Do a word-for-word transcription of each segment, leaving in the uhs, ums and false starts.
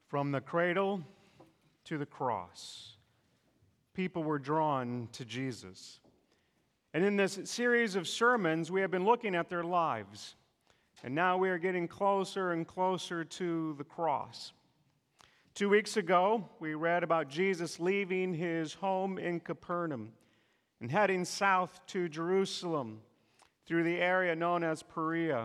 From the cradle to the cross, people were drawn to Jesus. And in this series of sermons, we have been looking at their lives. And now we are getting closer and closer to the cross. Two weeks ago, we read about Jesus leaving his home in Capernaum and heading south to Jerusalem through the area known as Perea.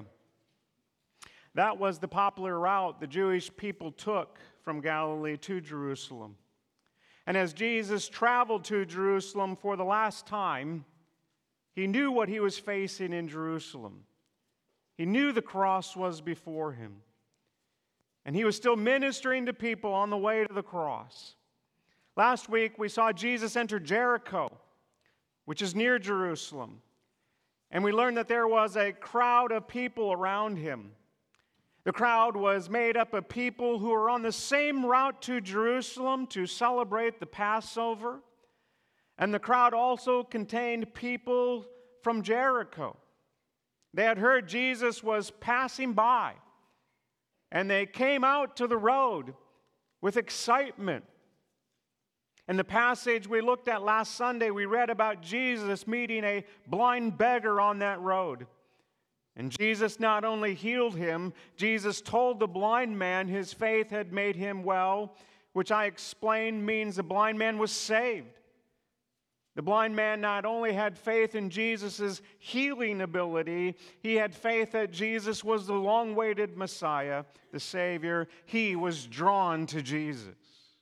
That was the popular route the Jewish people took from Galilee to Jerusalem. And as Jesus traveled to Jerusalem for the last time, he knew what he was facing in Jerusalem. He knew the cross was before him. And he was still ministering to people on the way to the cross. Last week, we saw Jesus enter Jericho, which is near Jerusalem. And we learned that there was a crowd of people around him. The crowd was made up of people who were on the same route to Jerusalem to celebrate the Passover. And the crowd also contained people from Jericho. They had heard Jesus was passing by, and they came out to the road with excitement. In the passage we looked at last Sunday, we read about Jesus meeting a blind beggar on that road. And Jesus not only healed him, Jesus told the blind man his faith had made him well, which I explained means the blind man was saved. The blind man not only had faith in Jesus' healing ability, he had faith that Jesus was the long-awaited Messiah, the Savior. He was drawn to Jesus.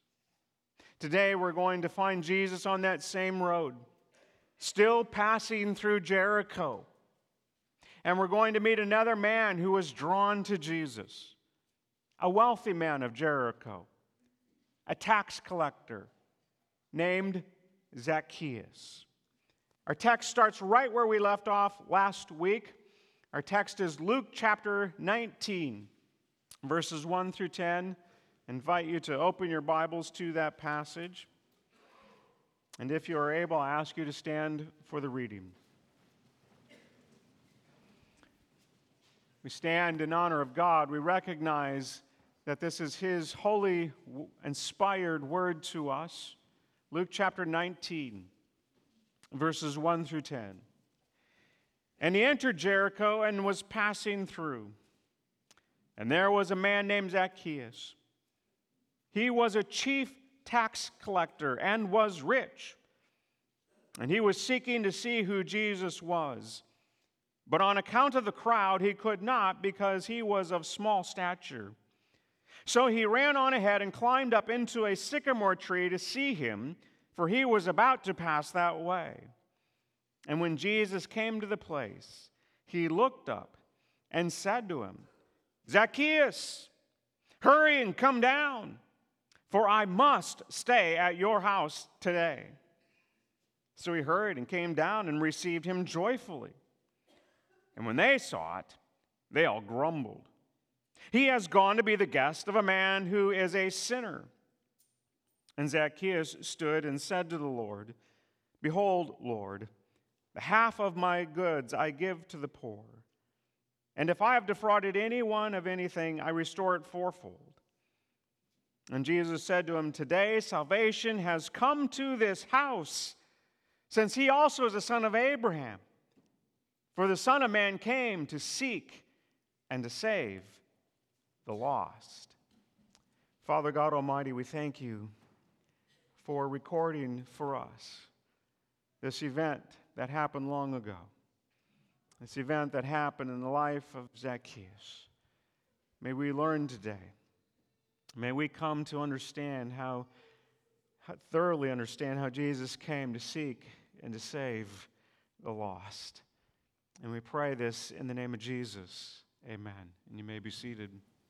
Today we're going to find Jesus on that same road, still passing through Jericho. And we're going to meet another man who was drawn to Jesus, a wealthy man of Jericho, a tax collector named Zacchaeus. Our text starts right where we left off last week. Our text is Luke chapter nineteen, verses one through ten. I invite you to open your Bibles to that passage. And if you are able, I ask you to stand for the reading. We stand in honor of God. We recognize that this is His holy, inspired word to us. Luke chapter nineteen, verses one through ten. And he entered Jericho and was passing through. And there was a man named Zacchaeus. He was a chief tax collector and was rich. And he was seeking to see who Jesus was. But on account of the crowd, he could not, because he was of small stature. So he ran on ahead and climbed up into a sycamore tree to see him, for he was about to pass that way. And when Jesus came to the place, he looked up and said to him, Zacchaeus, hurry and come down, for I must stay at your house today. So he hurried and came down and received him joyfully. And when they saw it, they all grumbled. He has gone to be the guest of a man who is a sinner. And Zacchaeus stood and said to the Lord, Behold, Lord, the half of my goods I give to the poor. And if I have defrauded anyone of anything, I restore it fourfold. And Jesus said to him, Today salvation has come to this house, since he also is a son of Abraham. For the Son of Man came to seek and to save the lost. Father God Almighty, we thank you for recording for us this event that happened long ago, this event that happened in the life of Zacchaeus. May we learn today. May we come to understand how, how thoroughly understand how Jesus came to seek and to save the lost. And we pray this in the name of Jesus. Amen. And you may be seated.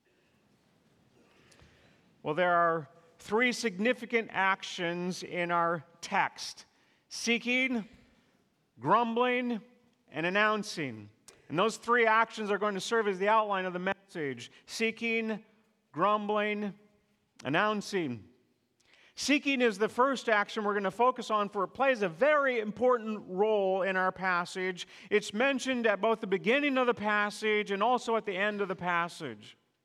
Well, there are three significant actions in our text: seeking, grumbling, and announcing. And those three actions are going to serve as the outline of the message: seeking, grumbling, announcing. Seeking is the first action we're going to focus on, for it plays a very important role in our passage. It's mentioned at both the beginning of the passage and also at the end of the passage.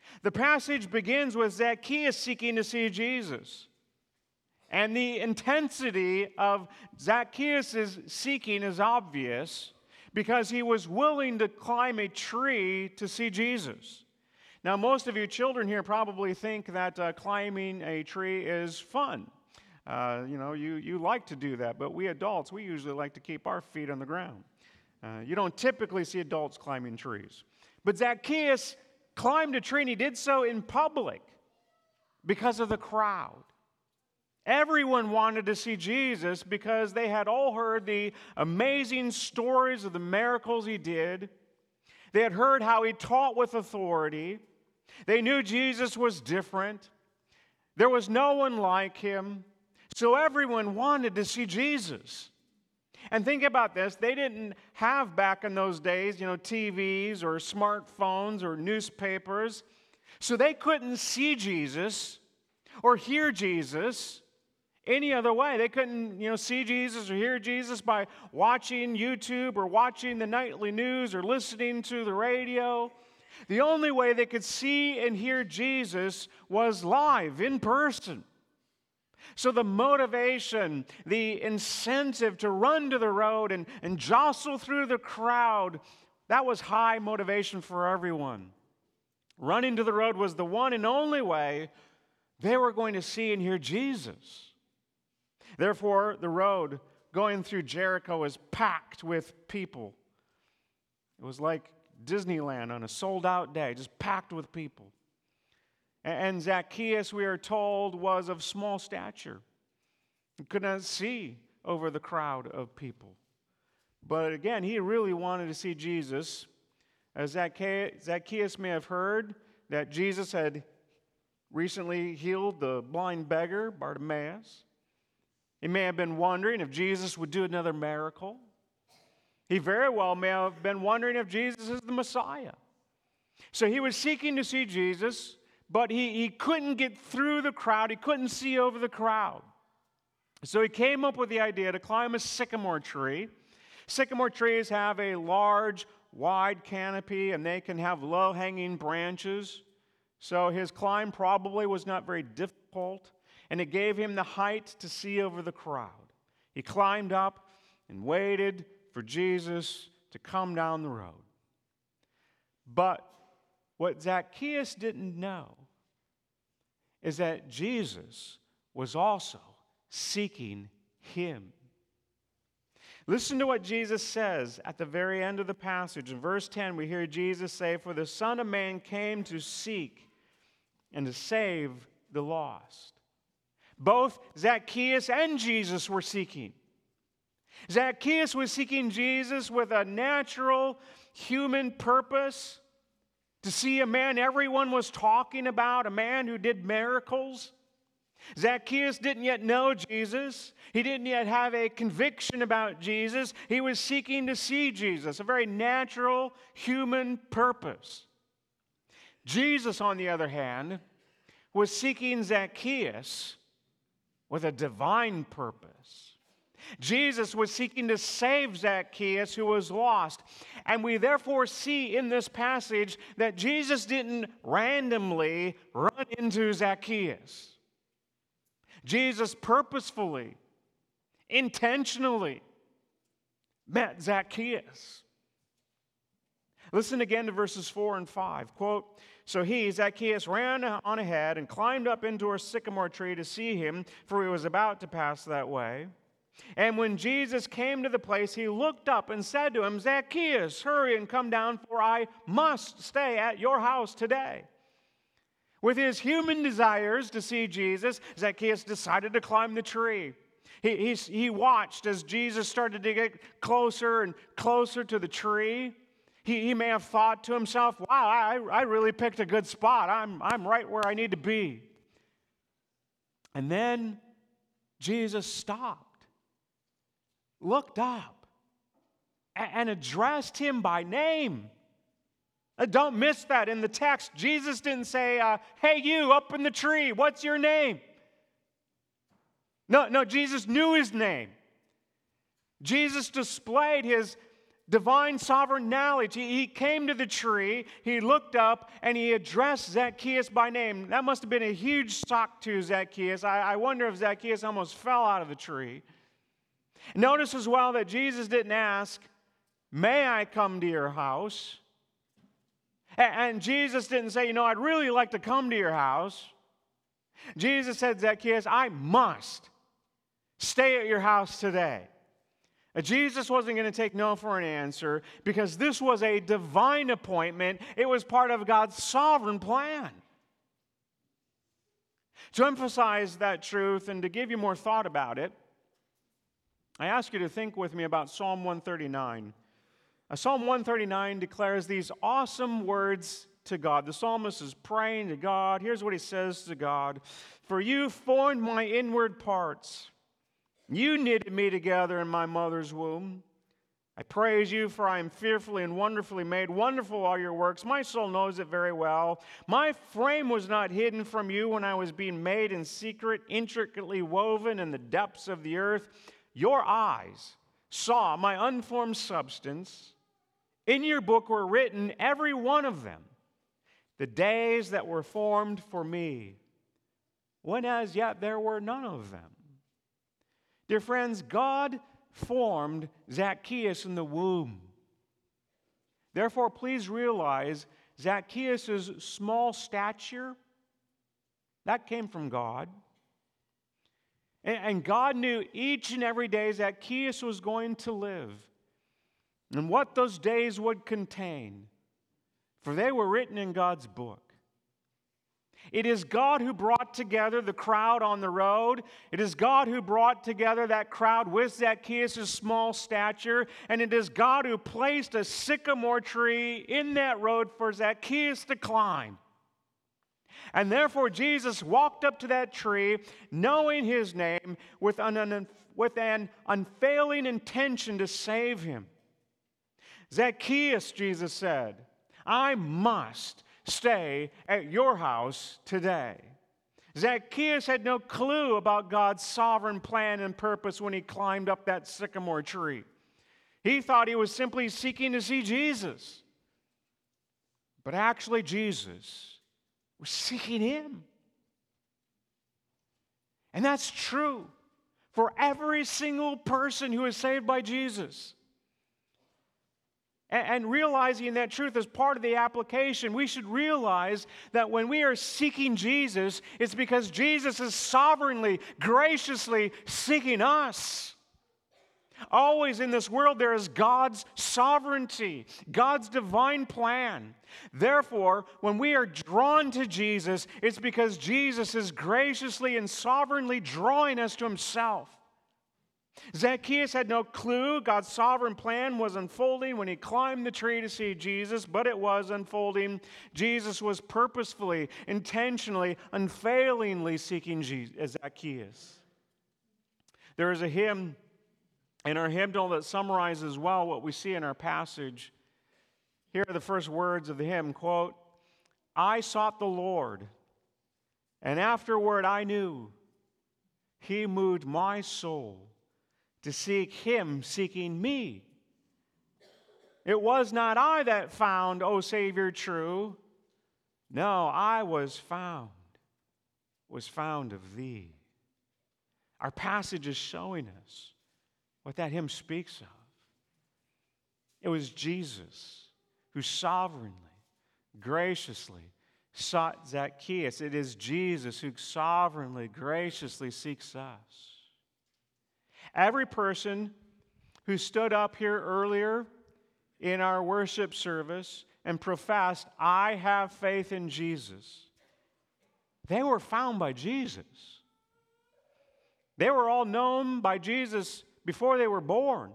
The passage begins with Zacchaeus seeking to see Jesus. And the intensity of Zacchaeus' seeking is obvious because he was willing to climb a tree to see Jesus. Now, most of you children here probably think that uh, climbing a tree is fun. Uh, you know, you, you like to do that, but we adults, we usually like to keep our feet on the ground. Uh, you don't typically see adults climbing trees. But Zacchaeus climbed a tree, and he did so in public because of the crowd. Everyone wanted to see Jesus because they had all heard the amazing stories of the miracles he did. They had heard how he taught with authority. They knew Jesus was different. There was no one like him. So everyone wanted to see Jesus. And think about this. They didn't have back in those days, you know, T Vs or smartphones or newspapers. So they couldn't see Jesus or hear Jesus any other way. They couldn't, you know, see Jesus or hear Jesus by watching YouTube or watching the nightly news or listening to the radio. The only way they could see and hear Jesus was live, in person. So the motivation, the incentive to run to the road and, and jostle through the crowd, that was high motivation for everyone. Running to the road was the one and only way they were going to see and hear Jesus. Therefore, the road going through Jericho was packed with people. It was like Disneyland on a sold-out day, just packed with people. And Zacchaeus, we are told, was of small stature. He could not see over the crowd of people. But again, he really wanted to see Jesus. As Zacchaeus may have heard that Jesus had recently healed the blind beggar, Bartimaeus. He may have been wondering if Jesus would do another miracle. He very well may have been wondering if Jesus is the Messiah. So he was seeking to see Jesus, but he, he couldn't get through the crowd. He couldn't see over the crowd. So he came up with the idea to climb a sycamore tree. Sycamore trees have a large, wide canopy, and they can have low-hanging branches. So his climb probably was not very difficult, and it gave him the height to see over the crowd. He climbed up and waited for Jesus to come down the road. But what Zacchaeus didn't know is that Jesus was also seeking him. Listen to what Jesus says at the very end of the passage. In verse ten, we hear Jesus say, "For the Son of Man came to seek and to save the lost." Both Zacchaeus and Jesus were seeking. Zacchaeus was seeking Jesus with a natural human purpose, to see a man everyone was talking about, a man who did miracles. Zacchaeus didn't yet know Jesus. He didn't yet have a conviction about Jesus. He was seeking to see Jesus, a very natural human purpose. Jesus, on the other hand, was seeking Zacchaeus with a divine purpose. Jesus was seeking to save Zacchaeus, who was lost. And we therefore see in this passage that Jesus didn't randomly run into Zacchaeus. Jesus purposefully, intentionally met Zacchaeus. Listen again to verses four and five. Quote, "So he, Zacchaeus, ran on ahead and climbed up into a sycamore tree to see him, for he was about to pass that way. And when Jesus came to the place, he looked up and said to him, 'Zacchaeus, hurry and come down, for I must stay at your house today.' With his human desires to see Jesus, Zacchaeus decided to climb the tree. He, he, he watched as Jesus started to get closer and closer to the tree. He, he may have thought to himself, wow, I, I really picked a good spot. I'm, I'm right where I need to be. And then Jesus stopped, looked up, and, and addressed him by name. Uh, don't miss that in the text. Jesus didn't say, uh, hey, you up in the tree, what's your name? No, no, Jesus knew his name. Jesus displayed his divine sovereign knowledge. He, he came to the tree, he looked up, and he addressed Zacchaeus by name. That must have been a huge shock to Zacchaeus. I, I wonder if Zacchaeus almost fell out of the tree. Notice as well that Jesus didn't ask, "May I come to your house?" And Jesus didn't say, "You know, I'd really like to come to your house." Jesus said, "Zacchaeus, I must stay at your house today." Jesus wasn't going to take no for an answer because this was a divine appointment. It was part of God's sovereign plan. To emphasize that truth and to give you more thought about it, I ask you to think with me about Psalm one thirty-nine. Uh, Psalm one thirty-nine declares these awesome words to God. The psalmist is praying to God. Here's what he says to God: "For you formed my inward parts. You knitted me together in my mother's womb. I praise you, for I am fearfully and wonderfully made. Wonderful are your works. My soul knows it very well. My frame was not hidden from you when I was being made in secret, intricately woven in the depths of the earth. Your eyes saw my unformed substance. In your book were written, every one of them, the days that were formed for me, when as yet there were none of them." Dear friends, God formed Zacchaeus in the womb. Therefore, please realize Zacchaeus' small stature, that came from God. And God knew each and every day Zacchaeus was going to live and what those days would contain, for they were written in God's book. It is God who brought together the crowd on the road. It is God who brought together that crowd with Zacchaeus' small stature. And it is God who placed a sycamore tree in that road for Zacchaeus to climb. And therefore Jesus walked up to that tree, knowing his name, with an, with an unfailing intention to save him. "Zacchaeus," Jesus said, "I must stay at your house today." Zacchaeus had no clue about God's sovereign plan and purpose when he climbed up that sycamore tree. He thought he was simply seeking to see Jesus. But actually, Jesus was seeking him. And that's true for every single person who is saved by Jesus. And realizing that truth as part of the application, we should realize that when we are seeking Jesus, it's because Jesus is sovereignly, graciously seeking us. Always in this world, there is God's sovereignty, God's divine plan. Therefore, when we are drawn to Jesus, it's because Jesus is graciously and sovereignly drawing us to himself. Zacchaeus had no clue God's sovereign plan was unfolding when he climbed the tree to see Jesus, but it was unfolding. Jesus was purposefully, intentionally, unfailingly seeking Jesus, Zacchaeus. There is a hymn in our hymnal that summarizes well what we see in our passage. Here are the first words of the hymn, quote, "I sought the Lord, and afterward I knew he moved my soul to seek him seeking me. It was not I that found, O Savior, true. No, I was found, was found of thee." Our passage is showing us what that hymn speaks of. It was Jesus who sovereignly, graciously sought Zacchaeus. It is Jesus who sovereignly, graciously seeks us. Every person who stood up here earlier in our worship service and professed, "I have faith in Jesus," they were found by Jesus. They were all known by Jesus before they were born.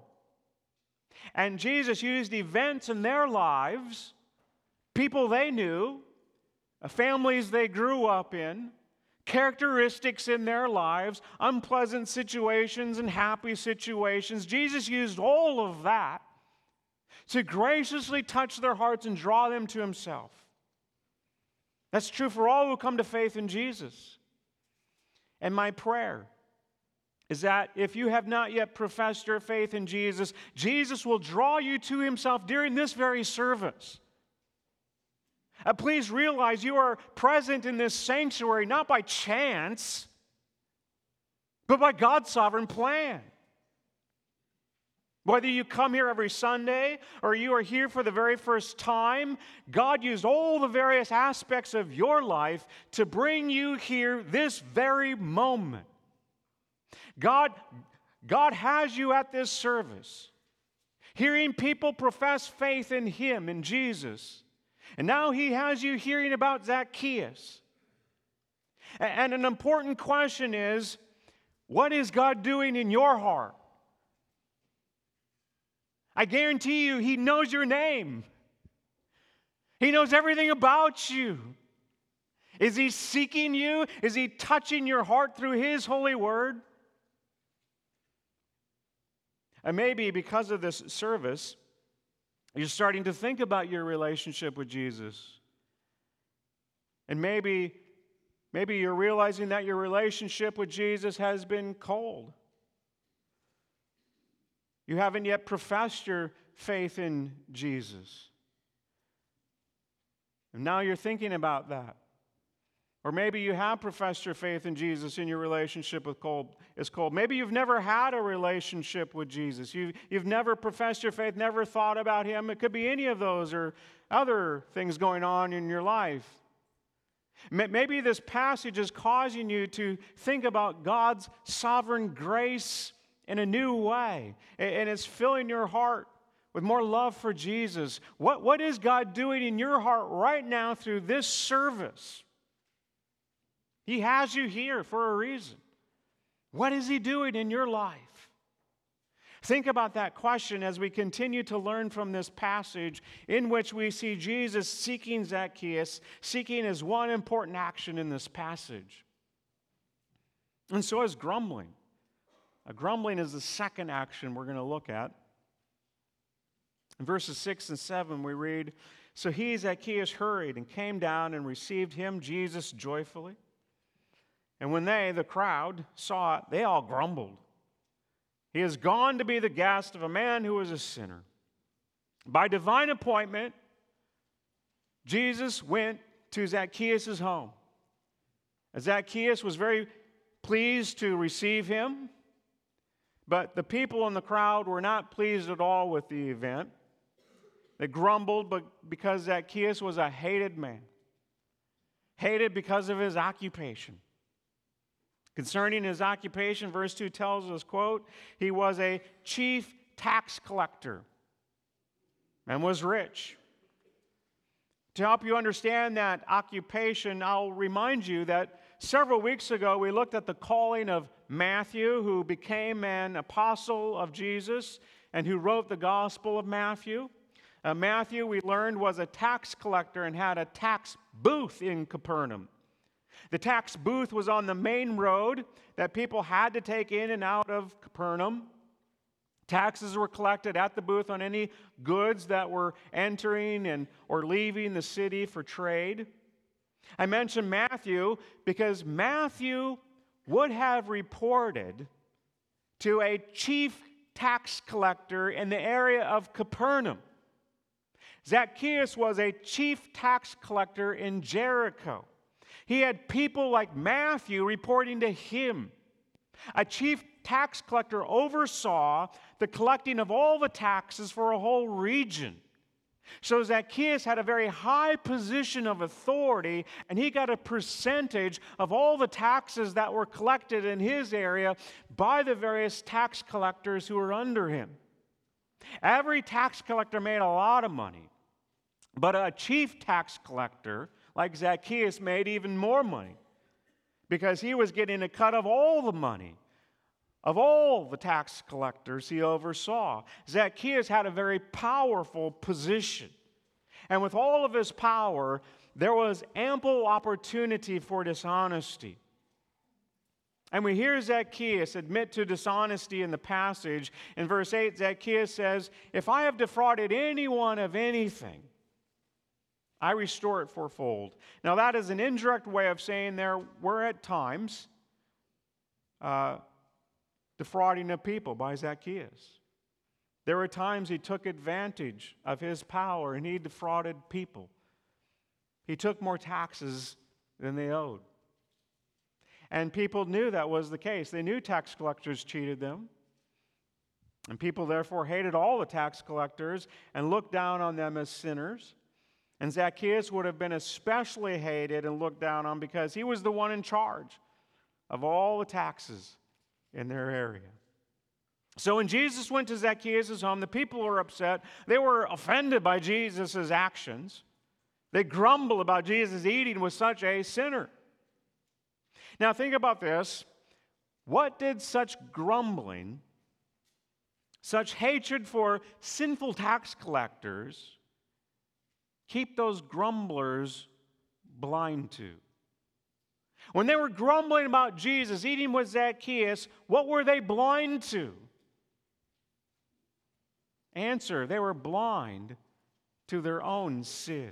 And Jesus used events in their lives, people they knew, families they grew up in, characteristics in their lives, unpleasant situations and happy situations. Jesus used all of that to graciously touch their hearts and draw them to himself. That's true for all who come to faith in Jesus. And my prayer is that if you have not yet professed your faith in Jesus, Jesus will draw you to himself during this very service. Uh, please realize you are present in this sanctuary not by chance, but by God's sovereign plan. Whether you come here every Sunday or you are here for the very first time, God used all the various aspects of your life to bring you here this very moment. God, God has you at this service, hearing people profess faith in Him, in Jesus. And now He has you hearing about Zacchaeus. And an important question is, what is God doing in your heart? I guarantee you, He knows your name. He knows everything about you. Is He seeking you? Is He touching your heart through His holy word? And maybe because of this service, you're starting to think about your relationship with Jesus. And maybe, maybe you're realizing that your relationship with Jesus has been cold. You haven't yet professed your faith in Jesus. And now you're thinking about that. Or maybe you have professed your faith in Jesus and your relationship with cold is cold. Maybe you've never had a relationship with Jesus. You've, you've never professed your faith, never thought about Him. It could be any of those or other things going on in your life. Maybe this passage is causing you to think about God's sovereign grace in a new way. And it's filling your heart with more love for Jesus. What, what is God doing in your heart right now through this service? He has you here for a reason. What is He doing in your life? Think about that question as we continue to learn from this passage in which we see Jesus seeking Zacchaeus. Seeking is one important action in this passage. And so is grumbling. Uh, grumbling is the second action we're going to look at. In verses six and seven we read, "So he, Zacchaeus, hurried and came down and received him, Jesus, joyfully. And when they, the crowd, saw it, they all grumbled. He has gone to be the guest of a man who is a sinner." By divine appointment, Jesus went to Zacchaeus' home. Zacchaeus was very pleased to receive him, but the people in the crowd were not pleased at all with the event. They grumbled but because Zacchaeus was a hated man, hated because of his occupation. Concerning his occupation, verse two tells us, quote, "He was a chief tax collector and was rich." To help you understand that occupation, I'll remind you that several weeks ago we looked at the calling of Matthew, who became an apostle of Jesus and who wrote the Gospel of Matthew. Uh, Matthew, we learned, was a tax collector and had a tax booth in Capernaum. The tax booth was on the main road that people had to take in and out of Capernaum. Taxes were collected at the booth on any goods that were entering and or leaving the city for trade. I mentioned Matthew because Matthew would have reported to a chief tax collector in the area of Capernaum. Zacchaeus was a chief tax collector in Jericho. He had people like Matthew reporting to him. A chief tax collector oversaw the collecting of all the taxes for a whole region. So Zacchaeus had a very high position of authority, and he got a percentage of all the taxes that were collected in his area by the various tax collectors who were under him. Every tax collector made a lot of money, but a chief tax collector like Zacchaeus made even more money because he was getting a cut of all the money of all the tax collectors he oversaw. Zacchaeus had a very powerful position. And with all of his power, there was ample opportunity for dishonesty. And we hear Zacchaeus admit to dishonesty in the passage. In verse eight, Zacchaeus says, "If I have defrauded anyone of anything, I restore it fourfold." Now that is an indirect way of saying there were at times uh, defrauding of people by Zacchaeus. There were times he took advantage of his power and he defrauded people. He took more taxes than they owed. And people knew that was the case. They knew tax collectors cheated them. And people therefore hated all the tax collectors and looked down on them as sinners. And Zacchaeus would have been especially hated and looked down on because he was the one in charge of all the taxes in their area. So when Jesus went to Zacchaeus' home, the people were upset. They were offended by Jesus' actions. They grumbled about Jesus eating with such a sinner. Now think about this. What did such grumbling, such hatred for sinful tax collectors, keep those grumblers blind to? When they were grumbling about Jesus eating with Zacchaeus, what were they blind to? Answer, they were blind to their own sin.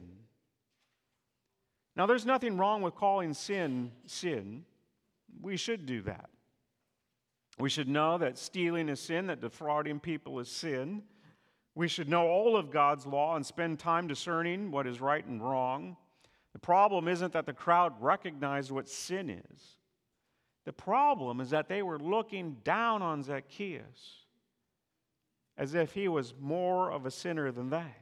Now, there's nothing wrong with calling sin, sin. We should do that. We should know that stealing is sin, that defrauding people is sin. We should know all of God's law and spend time discerning what is right and wrong. The problem isn't that the crowd recognized what sin is. The problem is that they were looking down on Zacchaeus as if he was more of a sinner than they.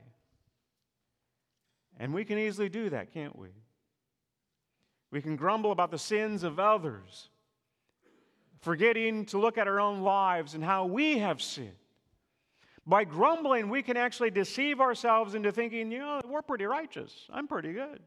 And we can easily do that, can't we? We can grumble about the sins of others, forgetting to look at our own lives and how we have sinned. By grumbling, we can actually deceive ourselves into thinking, you know, we're pretty righteous. I'm pretty good.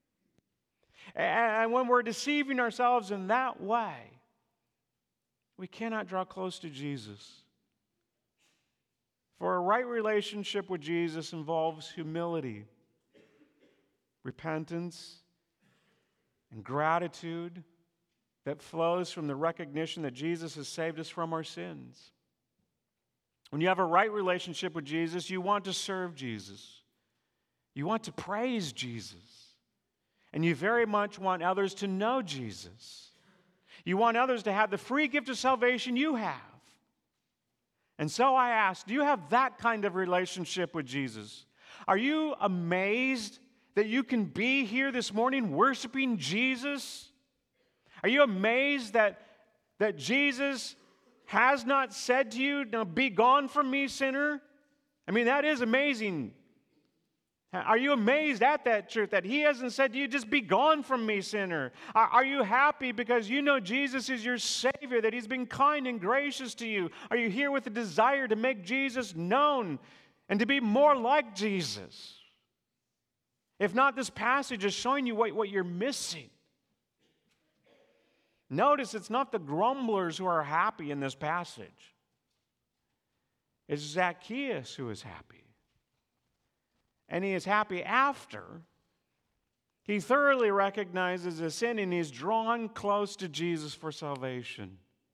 And when we're deceiving ourselves in that way, we cannot draw close to Jesus. For a right relationship with Jesus involves humility, repentance, and gratitude that flows from the recognition that Jesus has saved us from our sins. When you have a right relationship with Jesus, you want to serve Jesus. You want to praise Jesus. And you very much want others to know Jesus. You want others to have the free gift of salvation you have. And so I ask, do you have that kind of relationship with Jesus? Are you amazed that you can be here this morning worshiping Jesus? Are you amazed that, that Jesus has not said to you, now be gone from me, sinner? I mean, that is amazing. Are you amazed at that truth, that he hasn't said to you, just be gone from me, sinner? Are, are you happy because you know Jesus is your Savior, that he's been kind and gracious to you? Are you here with a desire to make Jesus known and to be more like Jesus? If not, this passage is showing you what, what you're missing. Notice it's not the grumblers who are happy in this passage. It's Zacchaeus who is happy. And he is happy after he thoroughly recognizes his sin and he's drawn close to Jesus for salvation.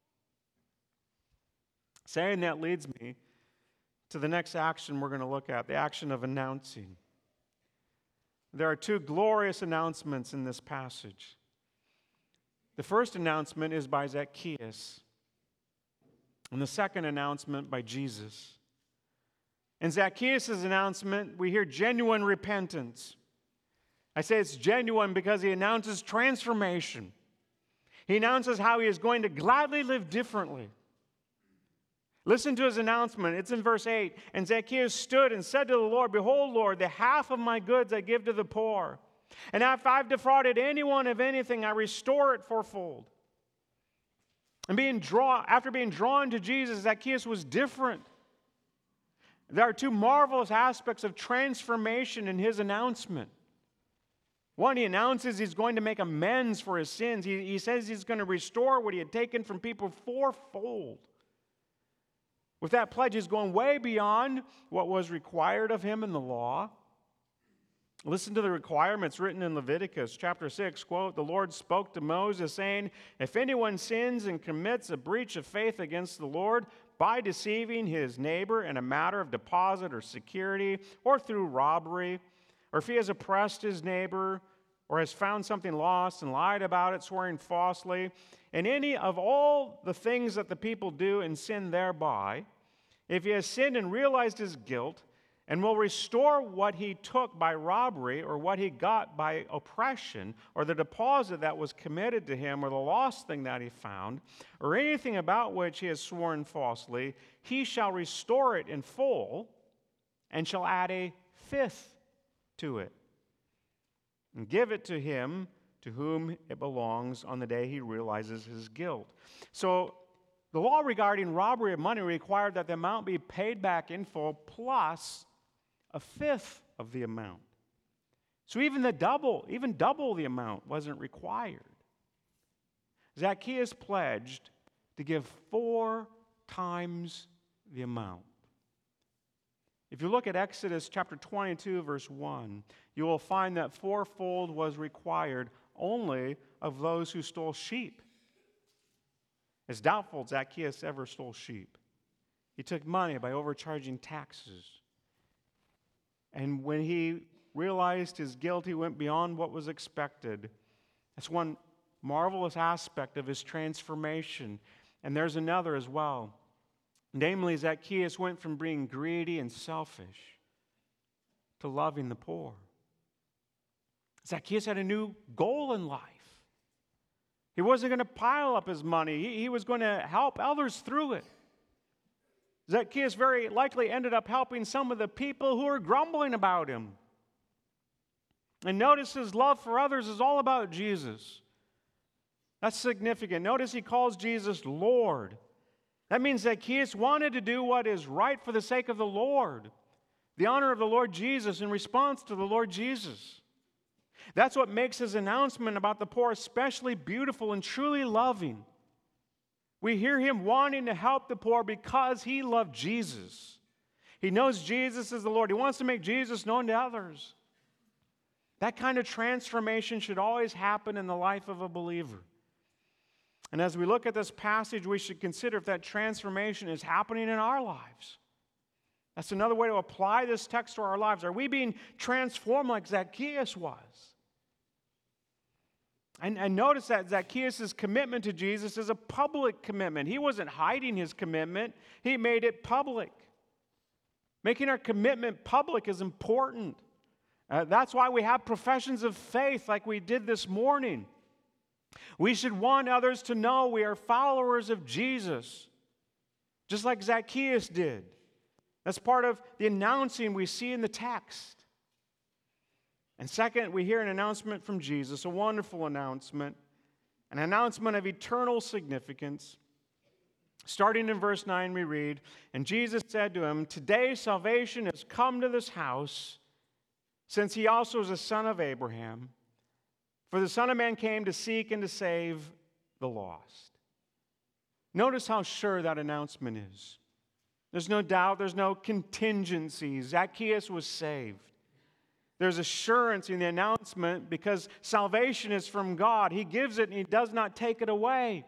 Saying that leads me to the next action we're going to look at, the action of announcing. There are two glorious announcements in this passage. The first announcement is by Zacchaeus, and the second announcement by Jesus. In Zacchaeus' announcement, we hear genuine repentance. I say it's genuine because he announces transformation. He announces how he is going to gladly live differently. Listen to his announcement. It's in verse eight. And Zacchaeus stood and said to the Lord, behold, Lord, the half of my goods I give to the poor. And if I've defrauded anyone of anything, I restore it fourfold. And being drawn, after being drawn to Jesus, Zacchaeus was different. There are two marvelous aspects of transformation in his announcement. One, he announces he's going to make amends for his sins. He, he says he's going to restore what he had taken from people fourfold. With that pledge, he's going way beyond what was required of him in the law. Listen to the requirements written in Leviticus chapter six, quote, the Lord spoke to Moses saying, if anyone sins and commits a breach of faith against the Lord by deceiving his neighbor in a matter of deposit or security or through robbery, or if he has oppressed his neighbor or has found something lost and lied about it, swearing falsely, and any of all the things that the people do and sin thereby, if he has sinned and realized his guilt, and will restore what he took by robbery, or what he got by oppression, or the deposit that was committed to him, or the lost thing that he found, or anything about which he has sworn falsely, he shall restore it in full, and shall add a fifth to it, and give it to him to whom it belongs on the day he realizes his guilt. So the law regarding robbery of money required that the amount be paid back in full plus a fifth of the amount. So even the double, even double the amount wasn't required. Zacchaeus pledged to give four times the amount. If you look at Exodus chapter twenty-two, verse one, you will find that fourfold was required only of those who stole sheep. It's doubtful Zacchaeus ever stole sheep. He took money by overcharging taxes. And when he realized his guilt, he went beyond what was expected. That's one marvelous aspect of his transformation. And there's another as well. Namely, Zacchaeus went from being greedy and selfish to loving the poor. Zacchaeus had a new goal in life. He wasn't going to pile up his money. He, he was going to help others through it. Zacchaeus very likely ended up helping some of the people who were grumbling about him. And notice his love for others is all about Jesus. That's significant. Notice he calls Jesus Lord. That means Zacchaeus wanted to do what is right for the sake of the Lord, the honor of the Lord Jesus in response to the Lord Jesus. That's what makes his announcement about the poor especially beautiful and truly loving. We hear him wanting to help the poor because he loved Jesus. He knows Jesus is the Lord. He wants to make Jesus known to others. That kind of transformation should always happen in the life of a believer. And as we look at this passage, we should consider if that transformation is happening in our lives. That's another way to apply this text to our lives. Are we being transformed like Zacchaeus was? And, and notice that Zacchaeus' commitment to Jesus is a public commitment. He wasn't hiding his commitment. He made it public. Making our commitment public is important. Uh, that's why we have professions of faith like we did this morning. We should want others to know we are followers of Jesus, just like Zacchaeus did. That's part of the announcing we see in the text. And second, we hear an announcement from Jesus, a wonderful announcement, an announcement of eternal significance. Starting in verse nine, we read, "And Jesus said to him, 'Today salvation has come to this house, since he also is a son of Abraham. For the Son of Man came to seek and to save the lost.'" Notice how sure that announcement is. There's no doubt, there's no contingency. Zacchaeus was saved. There's assurance in the announcement because salvation is from God. He gives it and He does not take it away.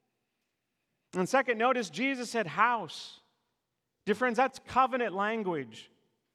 And second, notice Jesus said house. Dear friends, that's covenant language.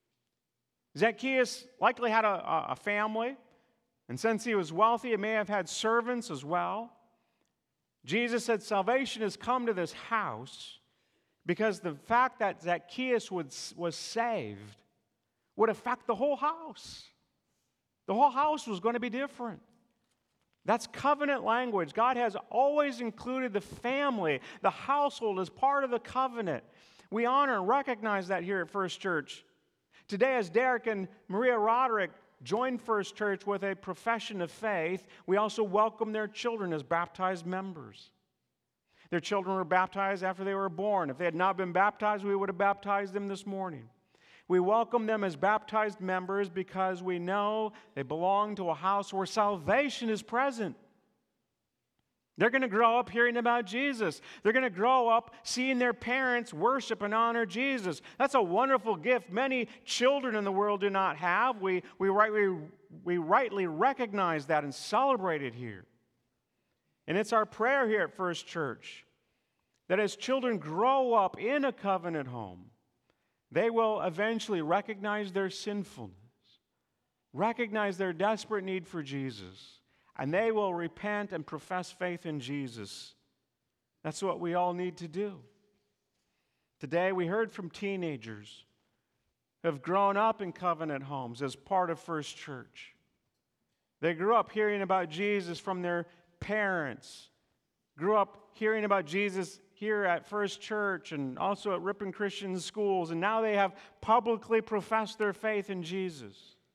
Zacchaeus likely had a, a family, and since he was wealthy, he may have had servants as well. Jesus said salvation has come to this house because the fact that Zacchaeus would, was saved would affect the whole house. The whole house was going to be different. That's covenant language. God has always included the family, the household, as part of the covenant. We honor and recognize that here at First Church. Today, as Derek and Maria Roderick joined First Church with a profession of faith, we also welcome their children as baptized members. Their children were baptized after they were born. If they had not been baptized, we would have baptized them this morning. We welcome them as baptized members because we know they belong to a house where salvation is present. They're going to grow up hearing about Jesus. They're going to grow up seeing their parents worship and honor Jesus. That's a wonderful gift many children in the world do not have. We, we, rightly, we rightly recognize that and celebrate it here. And it's our prayer here at First Church that as children grow up in a covenant home, they will eventually recognize their sinfulness. recognize their desperate need for Jesus, and they will repent and profess faith in Jesus. That's what we all need to do. Today we heard from teenagers who have grown up in covenant homes as part of First Church. They grew up hearing about Jesus from their parents, grew up hearing about Jesus here at First Church and also at Ripon Christian Schools, and now they have publicly professed their faith in Jesus.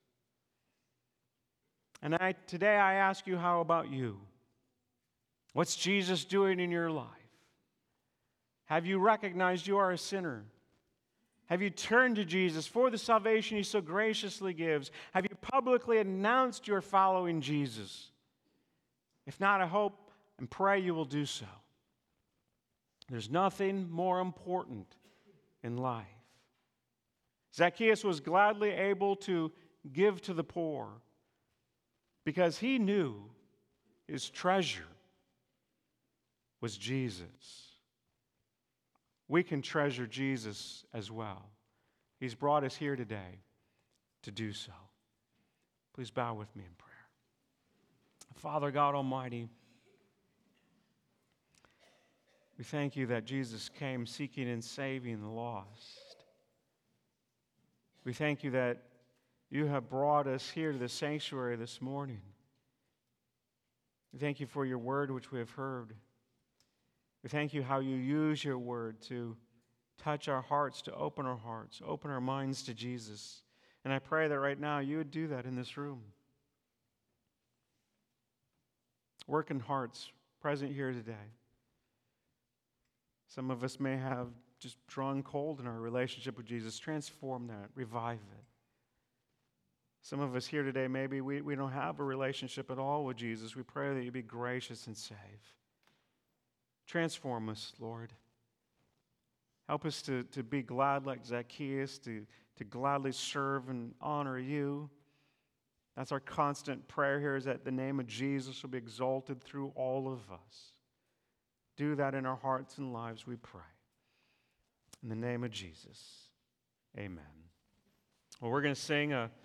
And I, today I ask you, how about you? What's Jesus doing in your life? Have you recognized you are a sinner? Have you turned to Jesus for the salvation He so graciously gives? Have you publicly announced you're following Jesus? If not, I hope and pray you will do so. There's nothing more important in life. Zacchaeus was gladly able to give to the poor because he knew his treasure was Jesus. We can treasure Jesus as well. He's brought us here today to do so. Please bow with me in prayer. Father God Almighty, we thank you that Jesus came seeking and saving the lost. We thank you that you have brought us here to the sanctuary this morning. We thank you for your word which we have heard. We thank you how you use your word to touch our hearts, to open our hearts, open our minds to Jesus. And I pray that right now you would do that in this room. Work in hearts present here today. Some of us may have just drawn cold in our relationship with Jesus. Transform that, revive it. Some of us here today, maybe we, we don't have a relationship at all with Jesus. We pray that you be gracious and save. Transform us, Lord. Help us to, to be glad like Zacchaeus, to, to gladly serve and honor you. That's our constant prayer here, is that the name of Jesus will be exalted through all of us. Do that in our hearts and lives, we pray. In the name of Jesus, amen. Well, we're going to sing a